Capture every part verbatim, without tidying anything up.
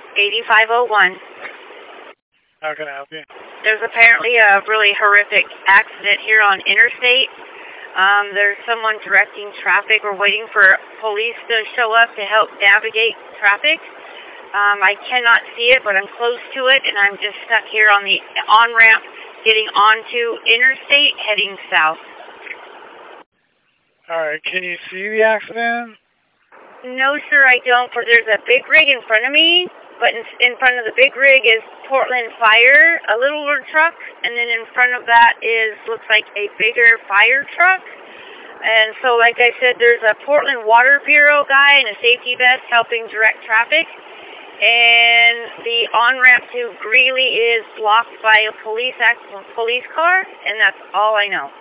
eighty-five oh one. How can I help you? There's apparently a really horrific accident here on Interstate. Um, there's someone directing traffic. We're waiting for police to show up to help navigate traffic. Um, I cannot see it, but I'm close to it, and I'm just stuck here on the on-ramp getting onto Interstate heading south. All right, can you see the accident? No, sir, I don't, for there's a big rig in front of me, but in, in front of the big rig is Portland Fire, a littler truck, and then in front of that is, looks like a bigger fire truck. And so, like I said, there's a Portland Water Bureau guy in a safety vest helping direct traffic. And the on-ramp to Greeley is blocked by a police police car, and that's all I know.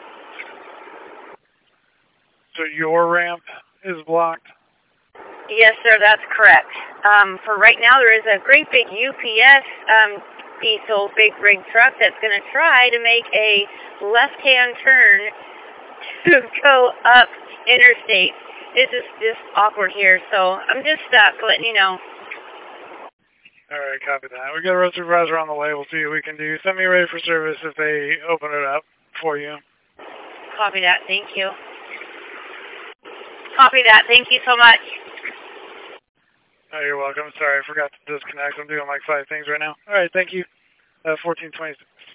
So your ramp is blocked? Yes, sir, that's correct. Um, for right now, there is a great big U P S um, diesel big rig truck that's going to try to make a left-hand turn to go up Interstate. This is just awkward here, so I'm just stuck, letting you know. All right, copy that. We got a road supervisor on the way. We'll see what we can do. Send me ready for service if they open it up for you. Copy that. Thank you. Copy that. Thank you so much. Oh, you're welcome. Sorry, I forgot to disconnect. I'm doing like five things right now. All right, thank you. Uh, fourteen twenty-six.